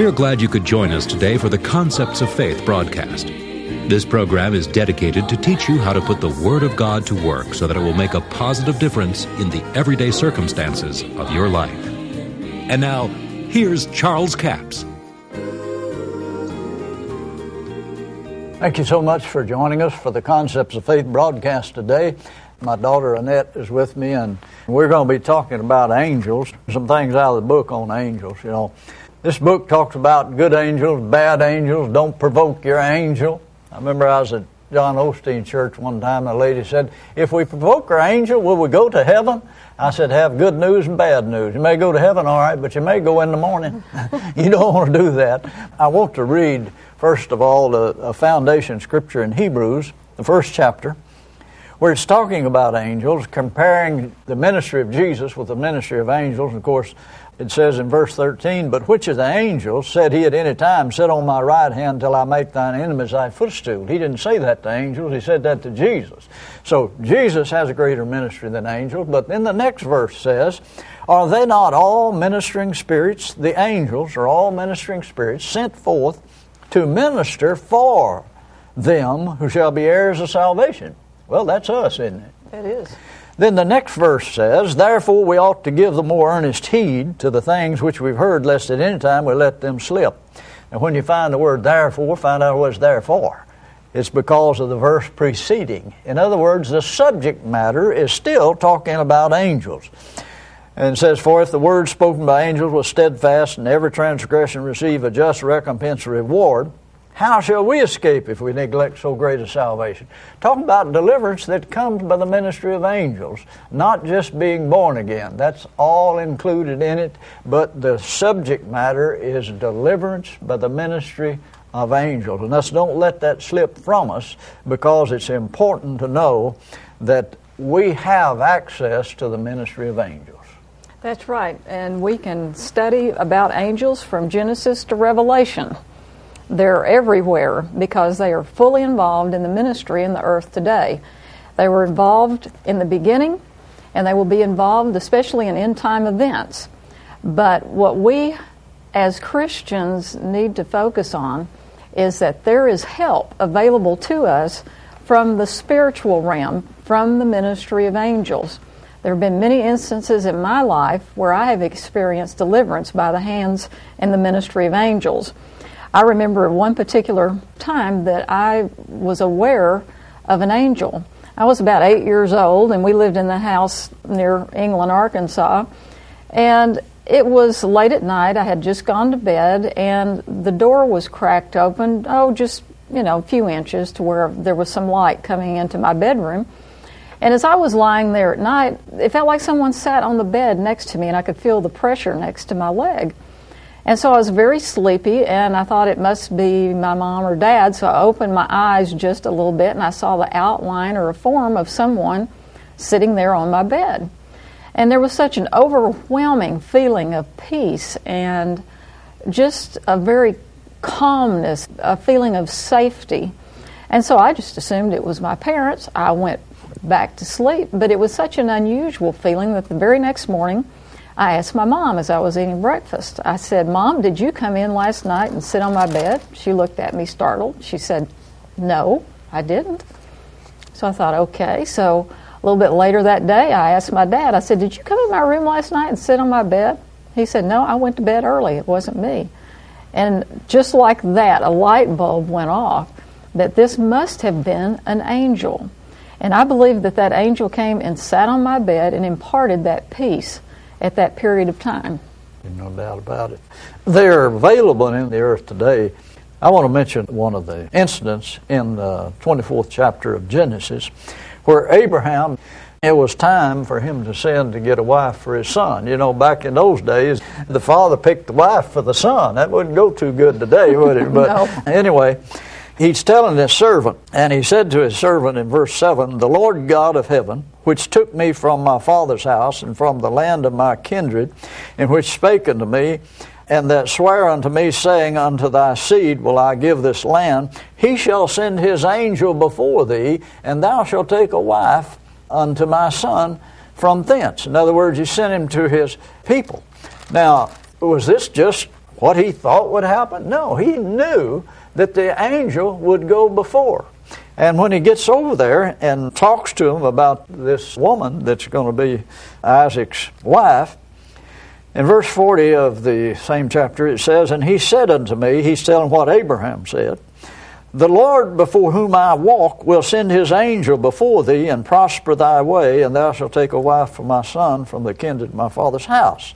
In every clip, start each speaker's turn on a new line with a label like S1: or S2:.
S1: We are glad you could join us today for the Concepts of Faith broadcast. This program is dedicated to teach you how to put the Word of God to work so that it will make a positive difference in the everyday circumstances of your life. And now, here's Charles Capps.
S2: Thank you so much for joining us for the Concepts of Faith broadcast today. My daughter Annette is with me, and we're going to be talking about angels, some things out of the book on angels. You know, this book talks about good angels, bad angels, don't provoke your angel. I remember I was at John Osteen Church one time, and a lady said, if we provoke our angel, will we go to heaven? I said, have good news and bad news. You may go to heaven, all right, but you may go in the morning. You don't want to do that. I want to read, first of all, a foundation scripture in Hebrews, the first chapter, where it's talking about angels, comparing the ministry of Jesus with the ministry of angels. And of course, it says in verse 13, but which of the angels said he at any time, sit on my right hand till I make thine enemies thy footstool? He didn't say that to angels, he said that to Jesus. So Jesus has a greater ministry than angels. But then the next verse says, are they not all ministering spirits? The angels are all ministering spirits sent forth to minister for them who shall be heirs of salvation. Well, that's us, isn't it?
S3: It is.
S2: Then the next verse says, therefore we ought to give the more earnest heed to the things which we've heard, lest at any time we let them slip. And when you find the word therefore, find out what it's there for. It's because of the verse preceding. In other words, the subject matter is still talking about angels. And it says, for if the word spoken by angels was steadfast, and every transgression receive a just recompense or reward, how shall we escape if we neglect so great a salvation? Talking about deliverance that comes by the ministry of angels, not just being born again. That's all included in it, but the subject matter is deliverance by the ministry of angels. And us don't let that slip from us, because it's important to know that we have access to the ministry of angels.
S3: That's right, and we can study about angels from Genesis to Revelation. They're everywhere because they are fully involved in the ministry in the earth today. They were involved in the beginning, and they will be involved especially in end-time events. But what we as Christians need to focus on is that there is help available to us from the spiritual realm, from the ministry of angels. There have been many instances in my life where I have experienced deliverance by the hands and the ministry of angels. I remember one particular time that I was aware of an angel. I was about 8 years old, and we lived in the house near England, Arkansas. And it was late at night. I had just gone to bed, and the door was cracked open, just, a few inches to where there was some light coming into my bedroom. And as I was lying there at night, it felt like someone sat on the bed next to me, and I could feel the pressure next to my leg. And so I was very sleepy, and I thought it must be my mom or dad, so I opened my eyes just a little bit, and I saw the outline or a form of someone sitting there on my bed. And there was such an overwhelming feeling of peace and just a very calmness, a feeling of safety. And so I just assumed it was my parents. I went back to sleep, but it was such an unusual feeling that the very next morning, I asked my mom as I was eating breakfast. I said, Mom, did you come in last night and sit on my bed? She looked at me startled. She said, no, I didn't. So I thought, okay. So a little bit later that day, I asked my dad, I said, did you come in my room last night and sit on my bed? He said, no, I went to bed early. It wasn't me. And just like that, a light bulb went off that this must have been an angel. And I believe that that angel came and sat on my bed and imparted that peace at that period of time.
S2: No doubt about it. They're available in the earth today. I want to mention one of the incidents in the 24th chapter of Genesis where Abraham, it was time for him to send to get a wife for his son. Back in those days, the father picked the wife for the son. That wouldn't go too good today, would it? But
S3: no.
S2: Anyway, he's telling his servant, and he said to his servant in verse 7, the Lord God of heaven, which took me from my father's house and from the land of my kindred, and which spake unto me, and that sware unto me, saying, unto thy seed will I give this land, he shall send his angel before thee, and thou shalt take a wife unto my son from thence. In other words, he sent him to his people. Now, was this just what he thought would happen? No, he knew that the angel would go before. And when he gets over there and talks to him about this woman that's going to be Isaac's wife, in verse 40 of the same chapter it says, "And he said unto me," he's telling what Abraham said, "The Lord before whom I walk will send his angel before thee and prosper thy way, and thou shalt take a wife for my son from the kindred of my father's house."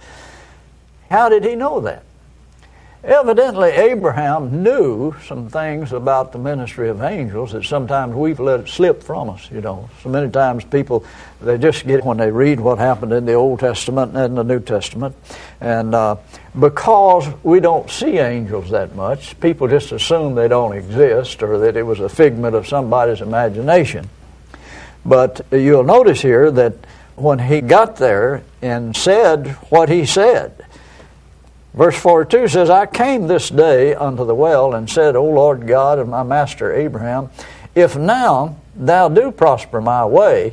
S2: How did he know that? Evidently, Abraham knew some things about the ministry of angels that sometimes we've let it slip from us, So many times people, they just get when they read what happened in the Old Testament and the New Testament. And because we don't see angels that much, people just assume they don't exist or that it was a figment of somebody's imagination. But you'll notice here that when he got there and said what he said, verse 42 says, "I came this day unto the well and said, O Lord God of my master Abraham, if now thou do prosper my way,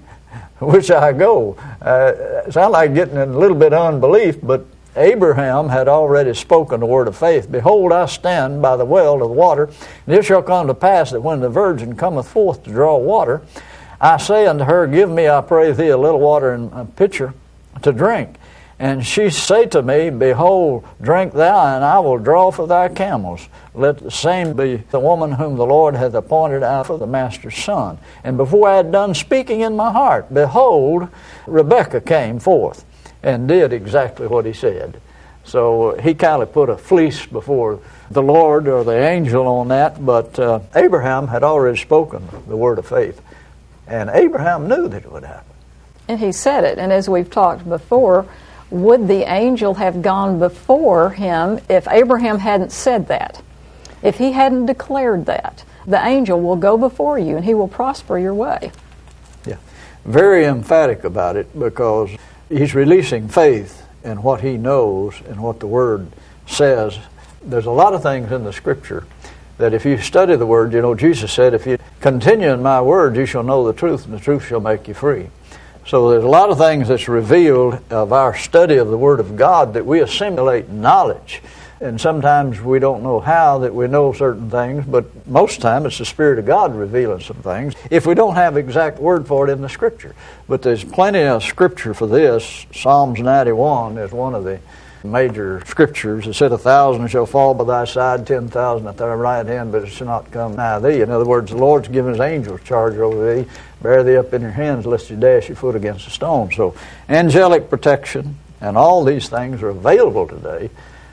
S2: which I go." Sound like getting in a little bit of unbelief, but Abraham had already spoken the word of faith. "Behold, I stand by the well of the water, and it shall come to pass that when the virgin cometh forth to draw water, I say unto her, Give me, I pray thee, a little water in a pitcher to drink. And she say to me, Behold, drink thou, and I will draw for thy camels. Let the same be the woman whom the Lord hath appointed out for the master's son. And before I had done speaking in my heart, behold, Rebekah came forth and did exactly what he said." So he kind of put a fleece before the Lord or the angel on that, but Abraham had already spoken the word of faith. And Abraham knew that it would happen.
S3: And he said it. And as we've talked before, would the angel have gone before him if Abraham hadn't said that? If he hadn't declared that, the angel will go before you and he will prosper your way.
S2: Yeah, very emphatic about it because he's releasing faith in what he knows and what the Word says. There's a lot of things in the Scripture that if you study the Word, Jesus said, if you continue in my Word, you shall know the truth, and the truth shall make you free. So there's a lot of things that's revealed of our study of the Word of God that we assimilate knowledge. And sometimes we don't know how that we know certain things, but most of the time it's the Spirit of God revealing some things if we don't have exact word for it in the Scripture. But there's plenty of Scripture for this. Psalms 91 is one of the major Scriptures. It said, 1,000 shall fall by thy side, 10,000 at thy right hand, but it shall not come nigh thee. In other words, the Lord's given his angels charge over thee, bear thee up in your hands, lest you dash your foot against a stone. So angelic protection and all these things are available today.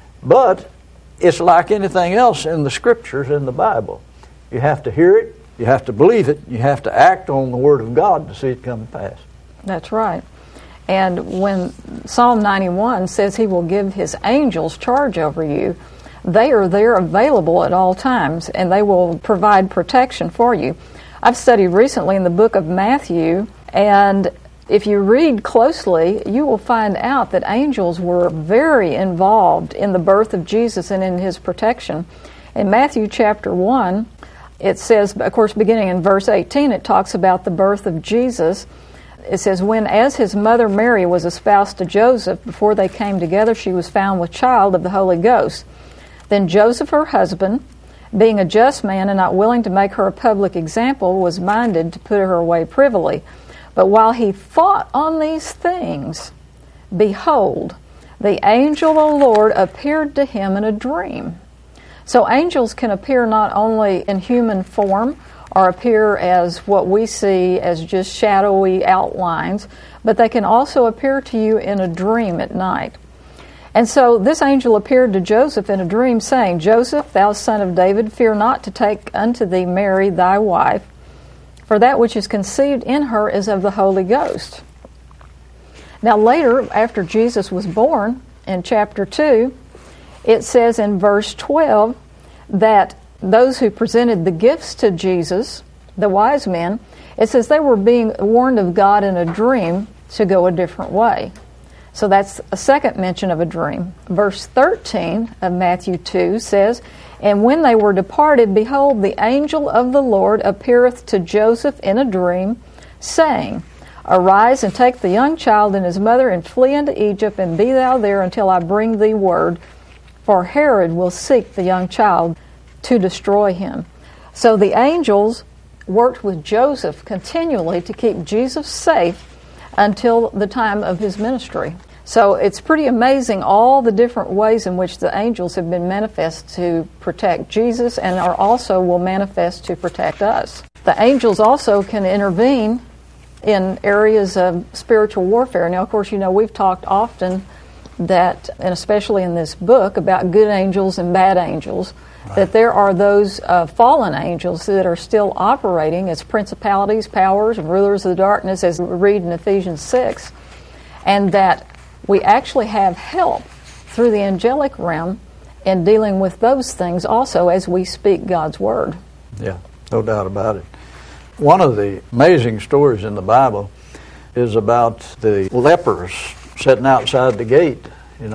S2: But it's like anything else in the Scriptures in the Bible. You have to hear it, you have to believe it, you have to act on the Word of God to see it come to pass.
S3: That's right. And when Psalm 91 says he will give his angels charge over you, they are there available at all times, and they will provide protection for you. I've studied recently in the book of Matthew, and if you read closely, you will find out that angels were very involved in the birth of Jesus and in his protection. In Matthew chapter 1, it says, of course, beginning in verse 18, it talks about the birth of Jesus. It says, when as his mother Mary was espoused to Joseph, before they came together, she was found with child of the Holy Ghost. Then Joseph, her husband, being a just man and not willing to make her a public example, was minded to put her away privily. But while he thought on these things, behold, the angel of the Lord appeared to him in a dream. So angels can appear not only in human form or appear as what we see as just shadowy outlines, but they can also appear to you in a dream at night. And so this angel appeared to Joseph in a dream, saying, Joseph, thou son of David, fear not to take unto thee Mary thy wife, for that which is conceived in her is of the Holy Ghost. Now later, after Jesus was born, in chapter 2, it says in verse 12 that those who presented the gifts to Jesus, the wise men, it says they were being warned of God in a dream to go a different way. So that's a second mention of a dream. Verse 13 of Matthew 2 says, and when they were departed, behold, the angel of the Lord appeareth to Joseph in a dream, saying, arise and take the young child and his mother and flee into Egypt, and be thou there until I bring thee word, for Herod will seek the young child to destroy him. So the angels worked with Joseph continually to keep Jesus safe until the time of his ministry. So it's pretty amazing all the different ways in which the angels have been manifest to protect Jesus and are also will manifest to protect us. The angels also can intervene in areas of spiritual warfare. Now, of course, we've talked often that, and especially in this book, about good angels and bad angels, right, that there are those fallen angels that are still operating as principalities, powers, and rulers of the darkness, as we read in Ephesians 6, and that we actually have help through the angelic realm in dealing with those things also as we speak God's Word.
S2: Yeah, no doubt about it. One of the amazing stories in the Bible is about the lepers sitting outside the gate,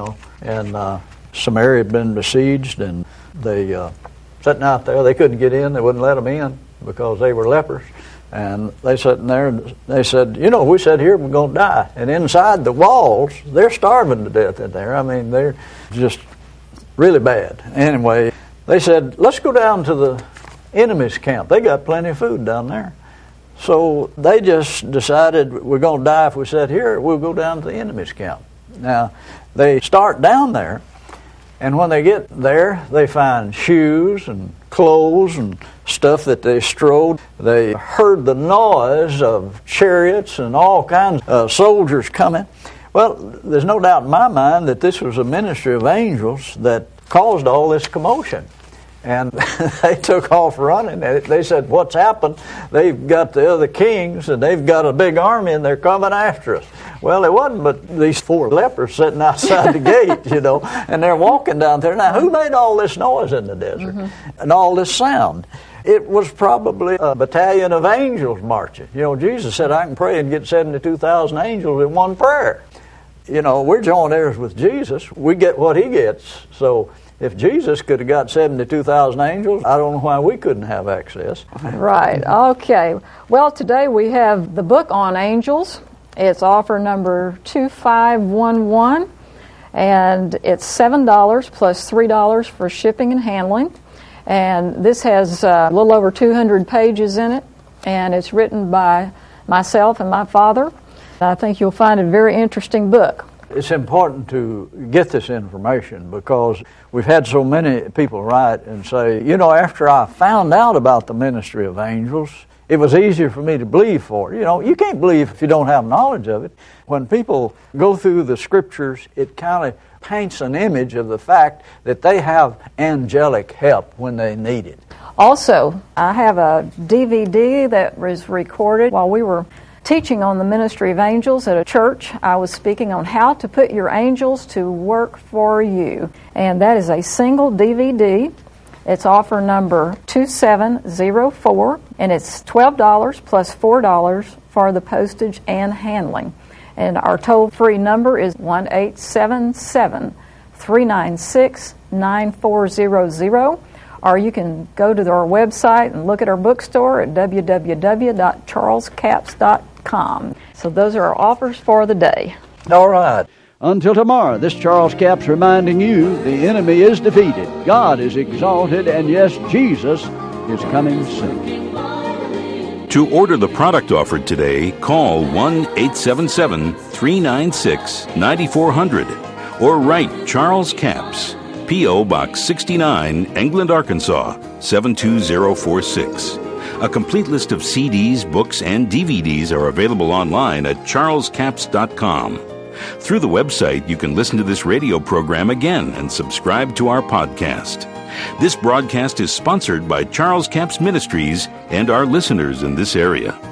S2: and Samaria had been besieged, and they sitting out there. They couldn't get in. They wouldn't let them in because they were lepers. And they sitting there, and they said, we sat here, we're going to die. And inside the walls, they're starving to death in there. I mean, they're just really bad. Anyway, they said, let's go down to the enemy's camp. They got plenty of food down there. So they just decided, we're going to die if we sit here, we'll go down to the enemy's camp. Now, they start down there, and when they get there, they find shoes and clothes and stuff that they strode. They heard the noise of chariots and all kinds of soldiers coming. Well, there's no doubt in my mind that this was a ministry of angels that caused all this commotion. And they took off running. They said, what's happened? They've got the other kings, and they've got a big army, and they're coming after us. Well, it wasn't but these 4 lepers sitting outside the gate, and they're walking down there. Now, who made all this noise in the desert and all this sound? It was probably a battalion of angels marching. Jesus said, I can pray and get 72,000 angels in one prayer. We're joint heirs with Jesus. We get what he gets. So if Jesus could have got 72,000 angels, I don't know why we couldn't have access.
S3: Right. Okay. Well, today we have the book on angels. It's offer number 2511, and it's $7 plus $3 for shipping and handling. And this has a little over 200 pages in it, and it's written by myself and my father. I think you'll find it a very interesting book.
S2: It's important to get this information because we've had so many people write and say, after I found out about the ministry of angels, it was easier for me to believe for it. You can't believe if you don't have knowledge of it. When people go through the scriptures, it kind of paints an image of the fact that they have angelic help when they need it.
S3: Also, I have a DVD that was recorded while we were teaching on the ministry of angels at a church. I was speaking on how to put your angels to work for you. And that is a single DVD. It's offer number 2704, and it's $12 plus $4 for the postage and handling. And our toll-free number is 1-877-396-9400. Or you can go to our website and look at our bookstore at www.charlescapps.com. So those are our offers for the day.
S2: All right. Until tomorrow, this Charles Capps reminding you the enemy is defeated, God is exalted, and yes, Jesus is coming soon.
S1: To order the product offered today, call 1-877-396-9400 or write Charles Capps, P.O. Box 69, England, Arkansas, 72046. A complete list of CDs, books, and DVDs are available online at charlescapps.com. Through the website, you can listen to this radio program again and subscribe to our podcast. This broadcast is sponsored by Charles Capps Ministries and our listeners in this area.